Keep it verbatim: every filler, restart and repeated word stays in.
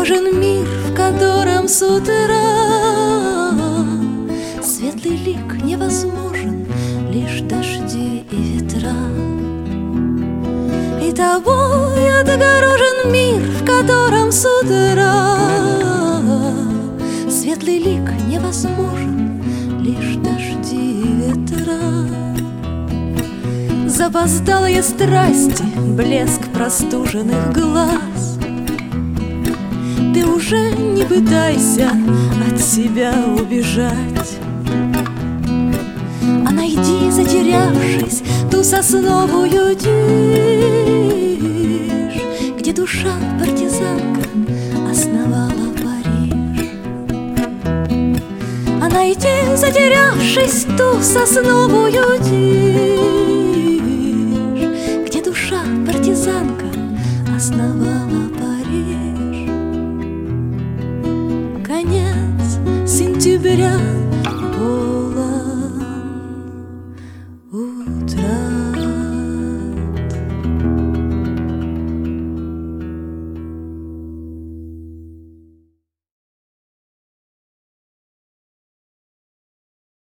огорожен мир, в котором с утра светлый лик невозможен, лишь дожди и ветра. И тобой отгорожен мир, в котором с утра светлый лик невозможен, лишь дожди и ветра. Запоздалые страсти, блеск простуженных глаз, ты уже не пытайся от себя убежать, а найди, затерявшись, ту сосновую тишь, где душа партизанка основала Париж. А найди, затерявшись, ту сосновую